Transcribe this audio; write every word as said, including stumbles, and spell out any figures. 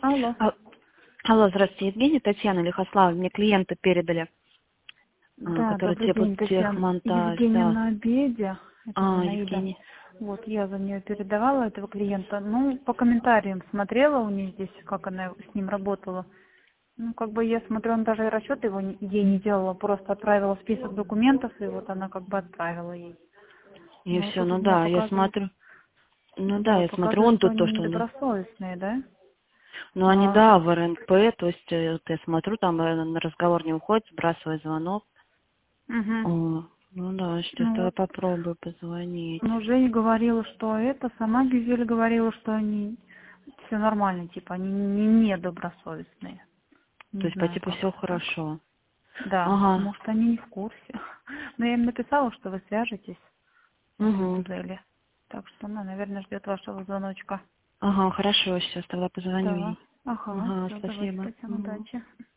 Алло. А- Алло, здравствуйте, Евгений, Татьяна Лихослава, мне клиенты передали, а, Да, которые добрый день, требуют Татьяна. техмонтаж, Евгения да. на обеде. Это А, Зинаида. Евгений. Вот, я за нее передавала этого клиента. Ну, по комментариям смотрела у нее здесь, как она с ним работала. Ну, как бы я смотрю, он даже и расчет его не- ей не делала, просто отправила список документов, и вот она как бы отправила ей. И Но все, тут у ну меня да, я показывает, смотрю. Ну да, да, я смотрю, показывает, он что тут то, они что он... недобросовестные, да? Ну они, А, да, в эр эн пэ, то есть э, вот я смотрю, там э, на разговор не уходит, сбрасывает звонок. угу. О, ну да, сейчас Ну давай вот. попробую позвонить. Ну, Женя говорила, что это, сама Гюзель говорила, что они все нормально, типа, они не недобросовестные. То Не есть по знаю, типу как все это так. хорошо. Да, Ага, может, они не в курсе. Но я им написала, что вы свяжетесь с угу. Гюзелью. Так что она, наверное, ждет вашего звоночка. Ага, хорошо, сейчас тогда позвоню Да. ей. Ага, Ага, все, давайте, спасибо. Татьяна, Мгм. удачи.